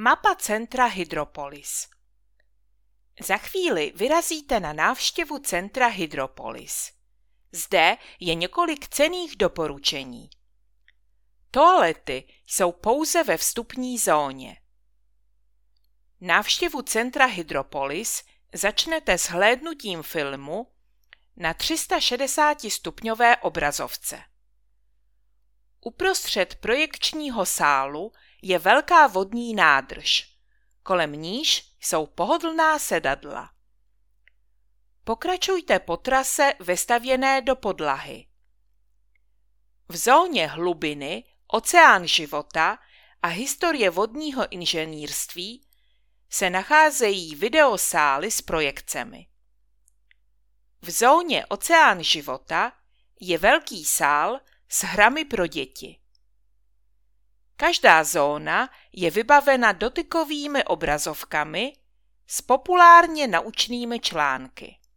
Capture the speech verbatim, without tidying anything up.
Mapa centra Hydropolis. Za chvíli vyrazíte na návštěvu centra Hydropolis. Zde je několik cenných doporučení. Toalety jsou pouze ve vstupní zóně. Návštěvu centra Hydropolis začnete s hlédnutím filmu na tři sta šedesát stupňové obrazovce. Uprostřed projekčního sálu je velká vodní nádrž, kolem níž jsou pohodlná sedadla. Pokračujte po trase vestavěné do podlahy. V zóně hlubiny, oceán života a historie vodního inženýrství se nacházejí videosály s projekcemi. V zóně oceán života je velký sál s hrami pro děti. Každá zóna je vybavena dotykovými obrazovkami s populárně naučnými články.